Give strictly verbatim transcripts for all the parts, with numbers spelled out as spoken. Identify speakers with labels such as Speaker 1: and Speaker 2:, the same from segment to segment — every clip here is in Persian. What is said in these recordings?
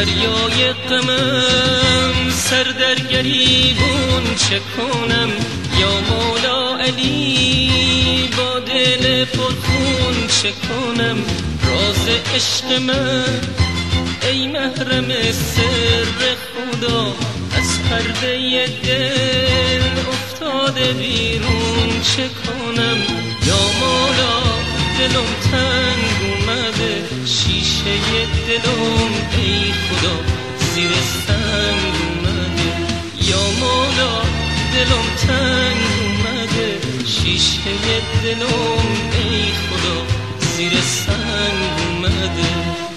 Speaker 1: دریای غمم سر در گریبون چه کنم یا مولا علی با دل پرخون چه کنم راز عشق من ای محرم سر خدا از پرده دل افتاده بیرون چه کنم یا مولا دلم تنگ اومده شیشه دلم ای خدا زیر سنگ اومده یا مولا دلم تنگ اومده شیشه دلم ای خدا زیر سنگ اومده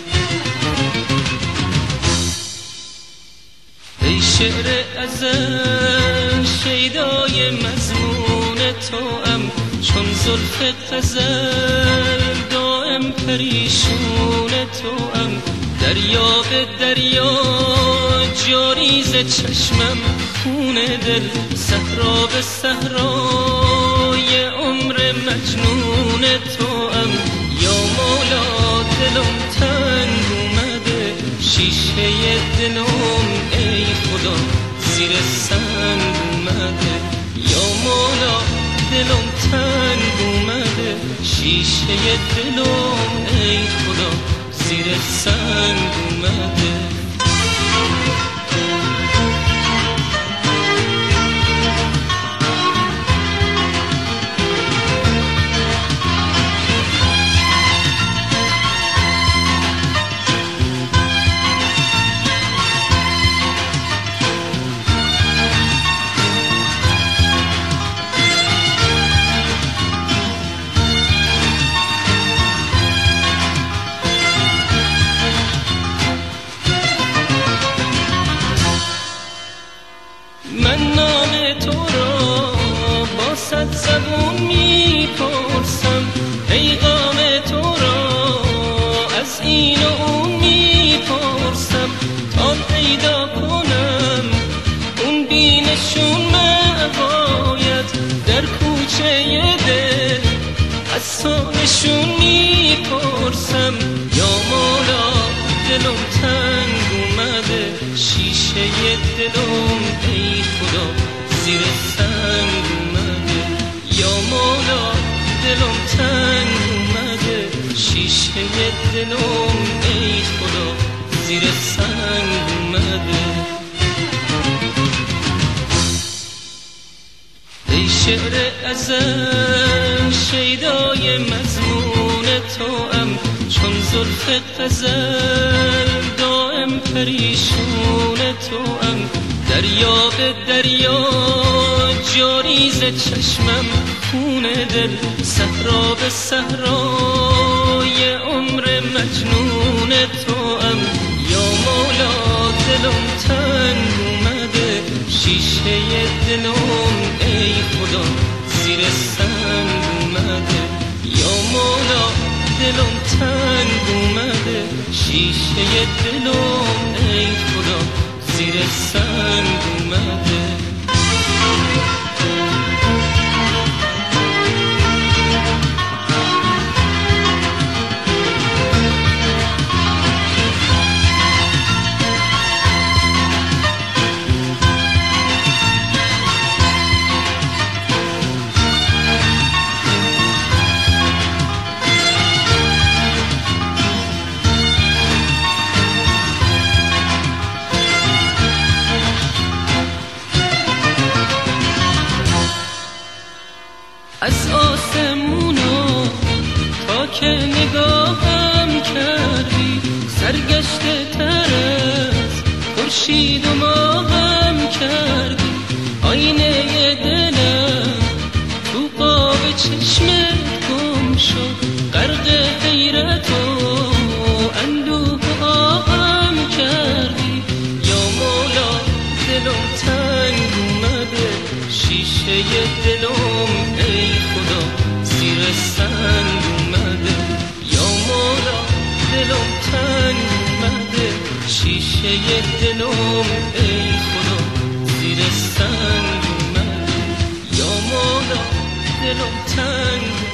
Speaker 1: ای شعر ازل شیدای مضمون توام چون زلف غزل دائم پریشون توام دریا به دریا جاری ز چشمم خون دل صحرا به صحرای عمر مجنون توام یا مولا دلم تنگ اومده شیشه دلم ای خدا زیر سنگ اومده یا مولا دلم تنگ اومده شیشه دلم ای خدا زیر سنگ اومده من نام تو را با صد زبون میپرسم پیغام تو را از این و اون میپرسم تا پیدا کنم اون بینشون مباید در کوچه دل از سانشون میپرسم یا مولا دلم تنگ اومده شیشه دلم ای خدا زیر سنگ اومده یا مولا دلم تنگ اومده شیشه دلم ای خدا زیر سنگ اومده ای شعر ازل شیدای مضمون توام چون زلف غزل دائم پریشون توام دریا به دریا جاری ز چشمم خون دل صحرا به صحرای عمر مجنون توام یا مولا دلم تنگ اومده شیشه دلم ای خدا زیر سنگ اومده یا مولا دلم تنگ اومده شیشه دلم ای خدا زیر سنگ اومده از آسمونا تا که نگاهم کردی سرگشته تر از خورشید و ماهم کردی آینه دلم تو قاب چشمت گم شد غرق حیرت و اندوه و آهم کردی یا مولا دلم تنگ اومده شیشه دلم ای خدا زیر سنگ اومده یا مولا دلم تنگ اومده شیشه دلم ای خدا زیر سنگ اومده یا مولا دلم تنگ